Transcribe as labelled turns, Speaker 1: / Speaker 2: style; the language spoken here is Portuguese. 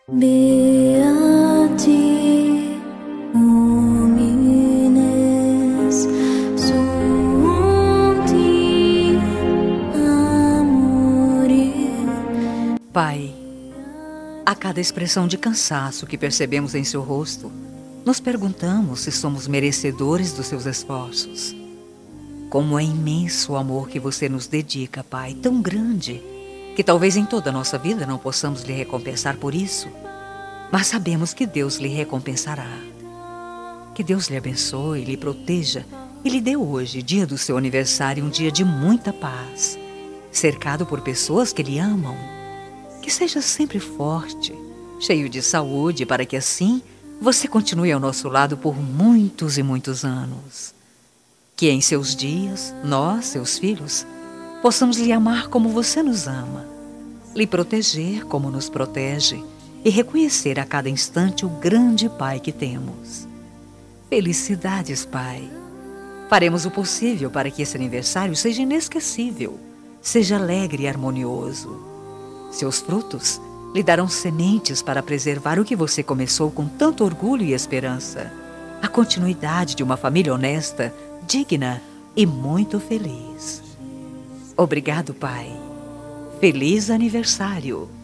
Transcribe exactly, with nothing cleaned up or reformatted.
Speaker 1: Beati homines sunt amore.
Speaker 2: Pai, a cada expressão de cansaço que percebemos em seu rosto, nos perguntamos se somos merecedores dos seus esforços. Como é imenso o amor que você nos dedica, Pai, tão grande, que talvez em toda a nossa vida não possamos lhe recompensar por isso, mas sabemos que Deus lhe recompensará. Que Deus lhe abençoe, lhe proteja e lhe dê hoje, dia do seu aniversário, um dia de muita paz, cercado por pessoas que lhe amam. Que seja sempre forte, cheio de saúde, para que assim você continue ao nosso lado por muitos e muitos anos. Que em seus dias, nós, seus filhos, possamos lhe amar como você nos ama, lhe proteger como nos protege e reconhecer a cada instante o grande Pai que temos. Felicidades, Pai! Faremos o possível para que esse aniversário seja inesquecível, seja alegre e harmonioso. Seus frutos lhe darão sementes para preservar o que você começou com tanto orgulho e esperança, a continuidade de uma família honesta, digna e muito feliz. Obrigado, Pai. Feliz aniversário!